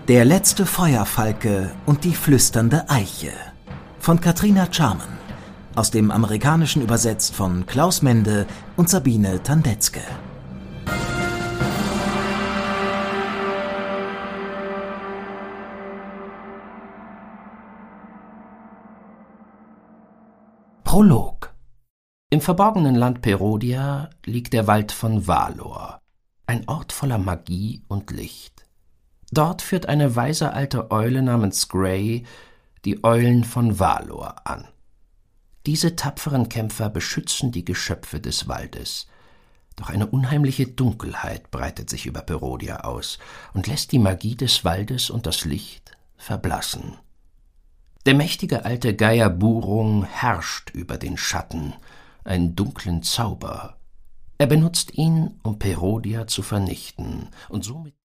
Der letzte Feuerfalke und die flüsternde Eiche von Katrina Charman, aus dem Amerikanischen übersetzt von Klaus Mende und Sabine Tandetzke. Prolog. Im verborgenen Land Perodia liegt der Wald von Valor, ein Ort voller Magie und Licht. Dort führt eine weise alte Eule namens Grey die Eulen von Valor an. Diese tapferen Kämpfer beschützen die Geschöpfe des Waldes. Doch eine unheimliche Dunkelheit breitet sich über Perodia aus und lässt die Magie des Waldes und das Licht verblassen. Der mächtige alte Geier Burung herrscht über den Schatten, einen dunklen Zauber. Er benutzt ihn, um Perodia zu vernichten und somit